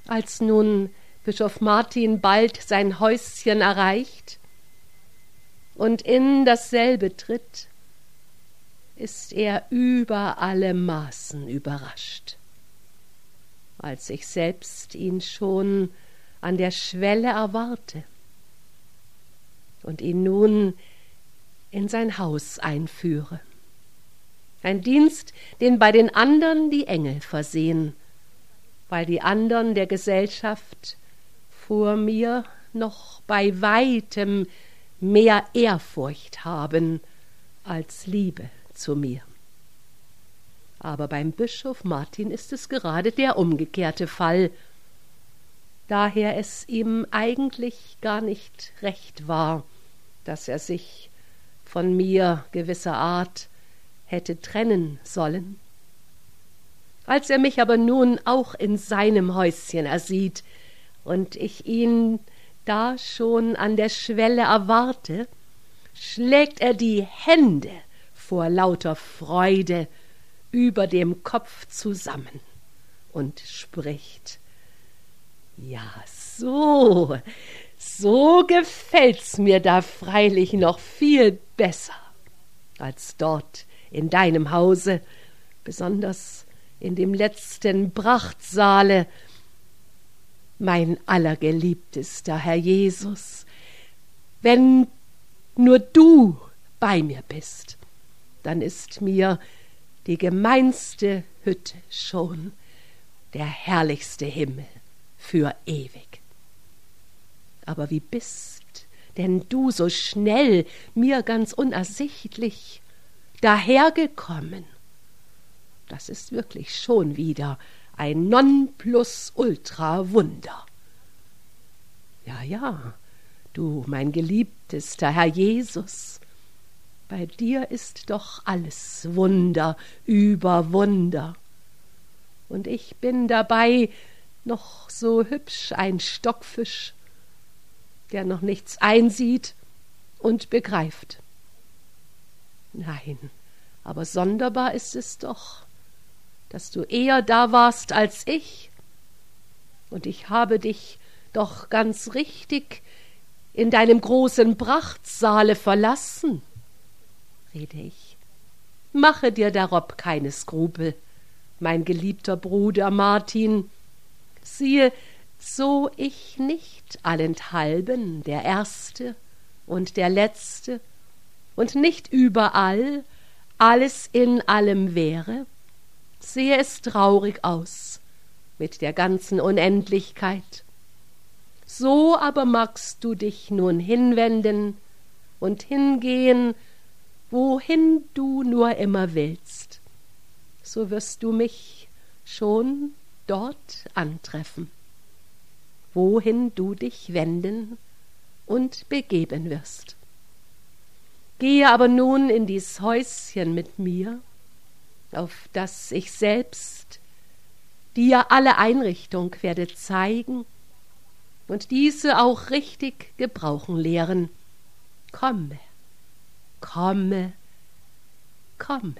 Als nun Bischof Martin bald sein Häuschen erreicht und in dasselbe tritt, ist er über alle Maßen überrascht, als ich selbst ihn schon an der Schwelle erwarte und ihn nun in sein Haus einführe. Ein Dienst, den bei den andern die Engel versehen, weil die andern der Gesellschaft vor mir noch bei weitem mehr Ehrfurcht haben als Liebe zu mir. Aber beim Bischof Martin ist es gerade der umgekehrte Fall, daher es ihm eigentlich gar nicht recht war, dass er sich von mir gewisser Art hätte trennen sollen. Als er mich aber nun auch in seinem Häuschen ersieht und ich ihn da schon an der Schwelle erwarte, schlägt er die Hände vor lauter Freude über dem Kopf zusammen und spricht: »Ja, so gefällt's mir da freilich noch viel besser als dort in deinem Hause, besonders in dem letzten Prachtsaale. Mein allergeliebtester Herr Jesus, wenn nur du bei mir bist, dann ist mir die gemeinste Hütte schon der herrlichste Himmel für ewig. Aber wie bist denn du so schnell mir ganz unersichtlich dahergekommen? Das ist wirklich schon wieder ein Nonplusultra-Wunder. Ja, du, mein geliebtester Herr Jesus, bei dir ist doch alles Wunder über Wunder. Und ich bin dabei noch so hübsch ein Stockfisch, der noch nichts einsieht und begreift. Nein, aber sonderbar ist es doch, dass du eher da warst als ich, und ich habe dich doch ganz richtig in deinem großen Prachtsaale verlassen, rede ich. Mache dir darob keine Skrupel, mein geliebter Bruder Martin. Siehe, so ich nicht allenthalben der Erste und der Letzte und nicht überall alles in allem wäre, sehe es traurig aus mit der ganzen Unendlichkeit. So aber magst du dich nun hinwenden und hingehen, wohin du nur immer willst, so wirst du mich schon dort antreffen, wohin du dich wenden und begeben wirst. Gehe aber nun in dies Häuschen mit mir, auf das ich selbst dir alle Einrichtung werde zeigen und diese auch richtig gebrauchen lehren. Komme, komme, komme.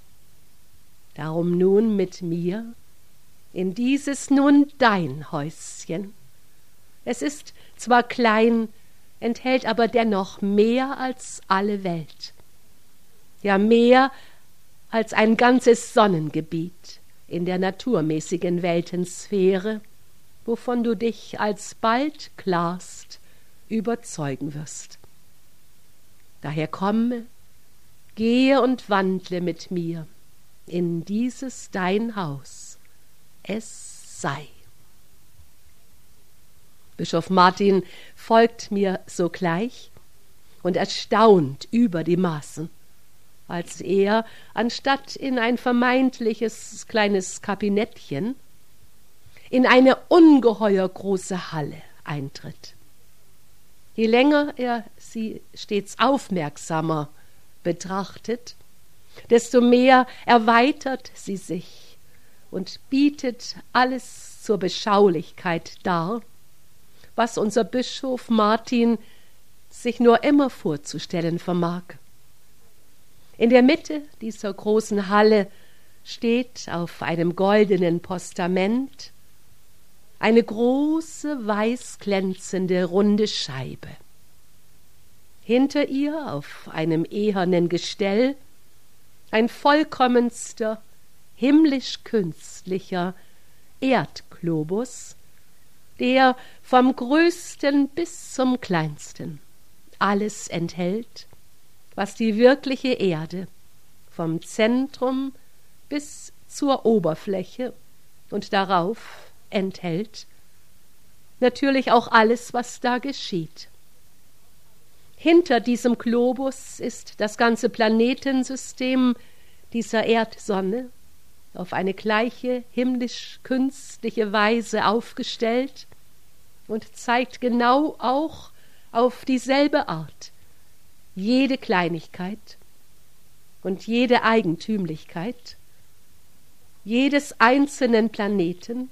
Darum nun mit mir in dieses nun dein Häuschen. Es ist zwar klein, enthält aber dennoch mehr als alle Welt, ja mehr als ein ganzes Sonnengebiet in der naturmäßigen Weltensphäre, wovon du dich alsbald klarst überzeugen wirst. Daher komme, gehe und wandle mit mir in dieses dein Haus, es sei. Bischof Martin folgt mir sogleich und erstaunt über die Maßen, als er, anstatt in ein vermeintliches kleines Kabinettchen, in eine ungeheuer große Halle eintritt. Je länger er sie stets aufmerksamer betrachtet, desto mehr erweitert sie sich und bietet alles zur Beschaulichkeit dar, was unser Bischof Martin sich nur immer vorzustellen vermag. In der Mitte dieser großen Halle steht auf einem goldenen Postament eine große, weißglänzende, runde Scheibe. Hinter ihr auf einem ehernen Gestell ein vollkommenster, himmlisch-künstlicher Erdglobus, der vom Größten bis zum Kleinsten alles enthält, was die wirkliche Erde vom Zentrum bis zur Oberfläche und darauf enthält, natürlich auch alles, was da geschieht. Hinter diesem Globus ist das ganze Planetensystem dieser Erdsonne auf eine gleiche himmlisch-künstliche Weise aufgestellt und zeigt genau auch auf dieselbe Art jede Kleinigkeit und jede Eigentümlichkeit jedes einzelnen Planeten,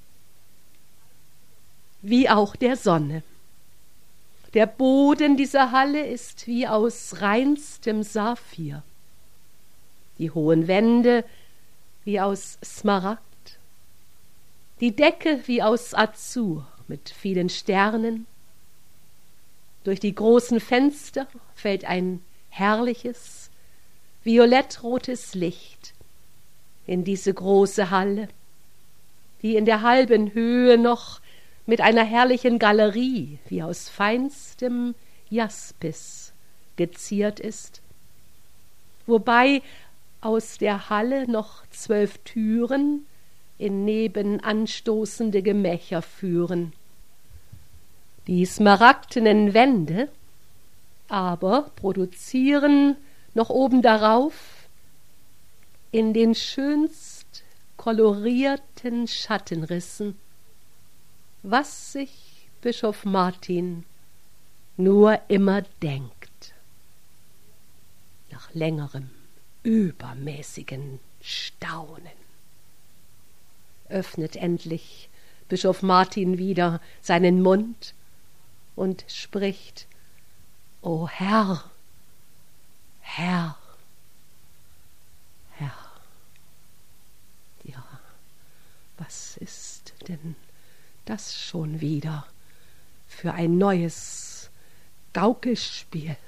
wie auch der Sonne. Der Boden dieser Halle ist wie aus reinstem Saphir, die hohen Wände wie aus Smaragd, die Decke wie aus Azur mit vielen Sternen. Durch die großen Fenster fällt ein herrliches, violettrotes Licht in diese große Halle, die in der halben Höhe noch mit einer herrlichen Galerie wie aus feinstem Jaspis geziert ist, wobei aus der Halle noch 12 Türen in nebenanstoßende Gemächer führen. Die smaragdenen Wände aber produzieren noch oben darauf in den schönst kolorierten Schattenrissen, was sich Bischof Martin nur immer denkt. Nach längerem, übermäßigen Staunen öffnet endlich Bischof Martin wieder seinen Mund und spricht: »O Herr, Herr, Herr.« Ja, was ist denn das schon wieder für ein neues Gaukelspiel?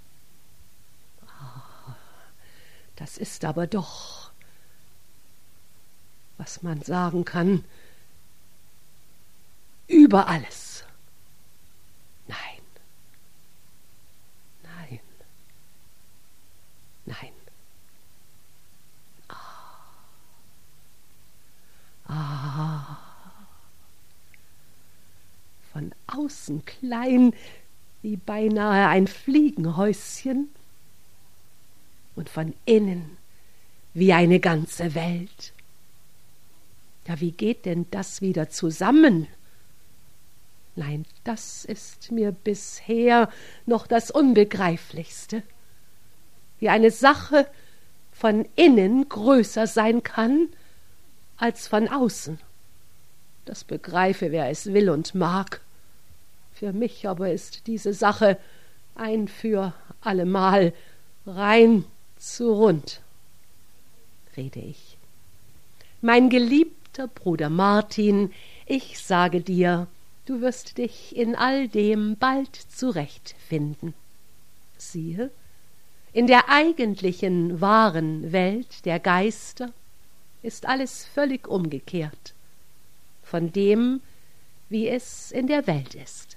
Das ist aber doch, was man sagen kann, über alles. Nein, nein, nein. Von außen klein wie beinahe ein Fliegenhäuschen und von innen wie eine ganze Welt. Ja, wie geht denn das wieder zusammen? Nein, das ist mir bisher noch das Unbegreiflichste. Wie eine Sache von innen größer sein kann als von außen. Das begreife, wer es will und mag. Für mich aber ist diese Sache ein für allemal rein zu rund, rede ich. Mein geliebter Bruder Martin, ich sage dir, du wirst dich in all dem bald zurechtfinden. Siehe, in der eigentlichen, wahren Welt der Geister ist alles völlig umgekehrt von dem, wie es in der Welt ist.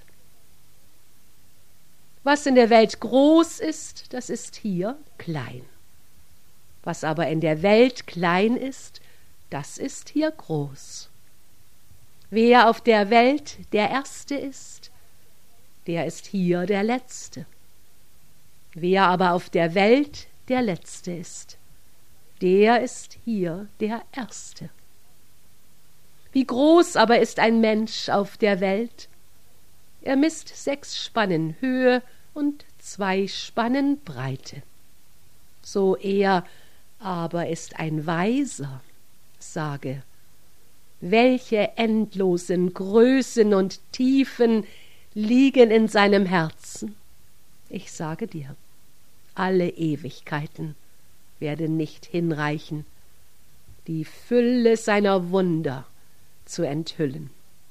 Was in der Welt groß ist, das ist hier klein. Was aber in der Welt klein ist, das ist hier groß. Wer auf der Welt der Erste ist, der ist hier der Letzte. Wer aber auf der Welt der Letzte ist, der ist hier der Erste. Wie groß aber ist ein Mensch auf der Welt? Er misst 6 Spannen Höhe und 2 Spannen Breite. So er aber ist ein Weiser, sage, welche endlosen Größen und Tiefen liegen in seinem Herzen. Ich sage dir, alle Ewigkeiten werden nicht hinreichen, die Fülle seiner Wunder zu enthüllen.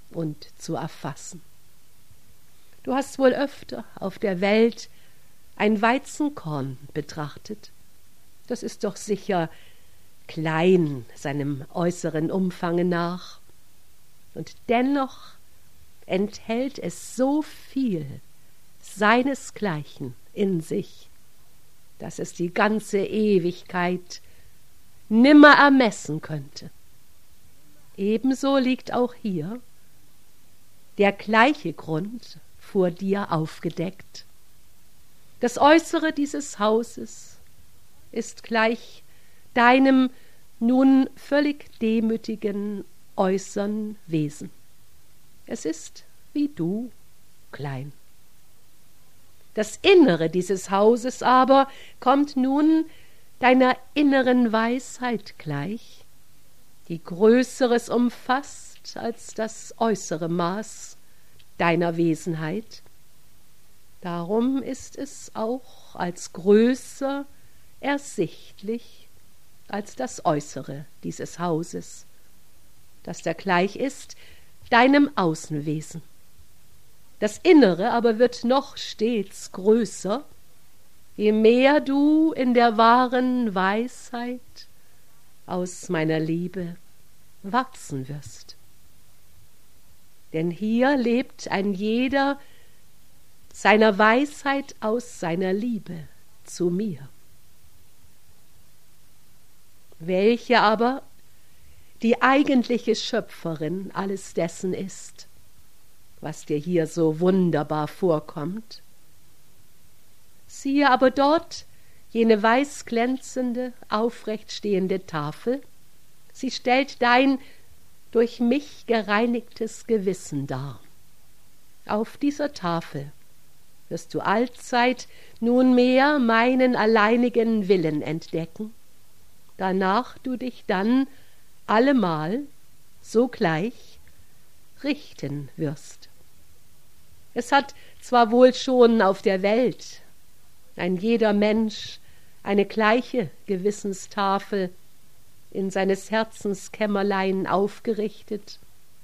und zu erfassen. Du hast wohl öfter auf der Welt ein Weizenkorn betrachtet. Das ist doch sicher klein seinem äußeren Umfange nach. Und dennoch enthält es so viel seinesgleichen in sich, dass es die ganze Ewigkeit nimmer ermessen könnte. Ebenso liegt auch hier der gleiche Grund vor dir aufgedeckt. Das Äußere dieses Hauses ist gleich deinem nun völlig demütigen äußeren Wesen. Es ist wie du, klein. Das Innere dieses Hauses aber kommt nun deiner inneren Weisheit gleich, die Größeres umfasst als das äußere Maß deiner Wesenheit. Darum ist es auch als größer ersichtlich als das Äußere dieses Hauses, das da gleich ist deinem Außenwesen. Das Innere aber wird noch stets größer, je mehr du in der wahren Weisheit aus meiner Liebe wachsen wirst. Denn hier lebt ein jeder seiner Weisheit aus seiner Liebe zu mir, welche aber die eigentliche Schöpferin alles dessen ist, was dir hier so wunderbar vorkommt. Siehe aber dort jene weißglänzende, aufrecht stehende Tafel, sie stellt dein durch mich gereinigtes Gewissen dar. Auf dieser Tafel wirst du allzeit nunmehr meinen alleinigen Willen entdecken, danach du dich dann allemal sogleich richten wirst. Es hat zwar wohl schon auf der Welt ein jeder Mensch eine gleiche Gewissenstafel in seines Herzens Kämmerlein aufgerichtet,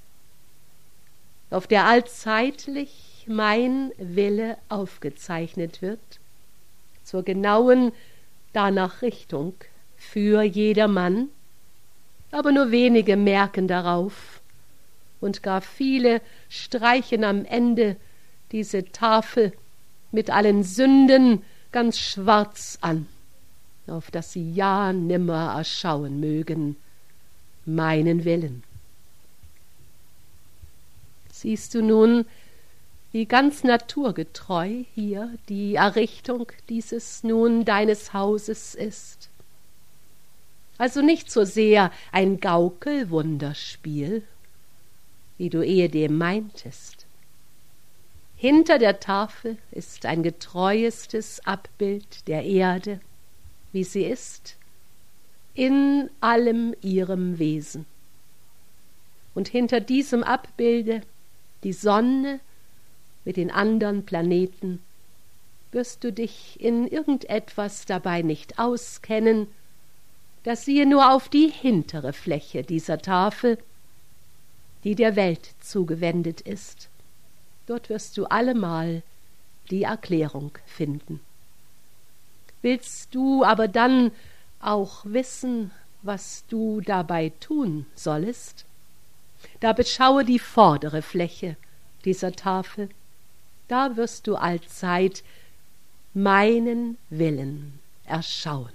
auf der allzeitlich mein Wille aufgezeichnet wird, zur genauen Danachrichtung für jedermann, aber nur wenige merken darauf, und gar viele streichen am Ende diese Tafel mit allen Sünden ganz schwarz an, auf dass sie ja nimmer erschauen mögen, meinen Willen. Siehst du nun, wie ganz naturgetreu hier die Errichtung dieses nun deines Hauses ist? Also nicht so sehr ein Gaukelwunderspiel, wie du ehedem meintest. Hinter der Tafel ist ein getreuestes Abbild der Erde, wie sie ist, in allem ihrem Wesen. Und hinter diesem Abbilde die Sonne mit den andern Planeten, wirst du dich in irgendetwas dabei nicht auskennen, das siehe nur auf die hintere Fläche dieser Tafel, die der Welt zugewendet ist. Dort wirst du allemal die Erklärung finden. Willst du aber dann auch wissen, was du dabei tun sollest? Da beschaue die vordere Fläche dieser Tafel, da wirst du allzeit meinen Willen erschauen.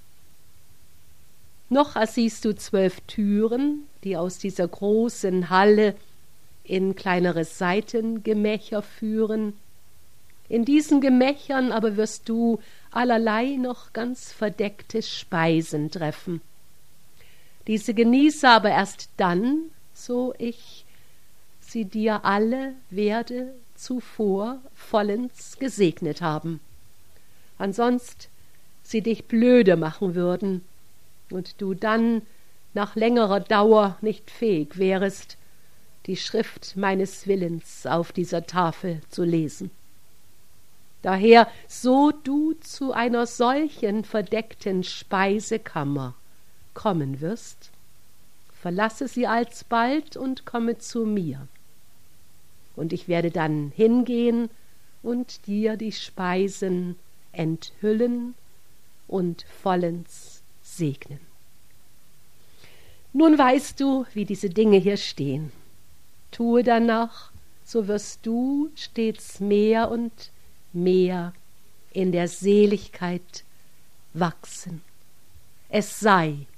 Noch ersiehst du 12 Türen, die aus dieser großen Halle in kleinere Seitengemächer führen. In diesen Gemächern aber wirst du allerlei noch ganz verdeckte Speisen treffen. Diese genieße aber erst dann, so ich sie dir alle werde zuvor vollends gesegnet haben. Ansonst sie dich blöde machen würden und du dann nach längerer Dauer nicht fähig wärest, die Schrift meines Willens auf dieser Tafel zu lesen. Daher, so du zu einer solchen verdeckten Speisekammer kommen wirst, verlasse sie alsbald und komme zu mir, und ich werde dann hingehen und dir die Speisen enthüllen und vollends segnen. Nun weißt du, wie diese Dinge hier stehen. Tue danach, so wirst du stets mehr und mehr in der Seligkeit wachsen. Es sei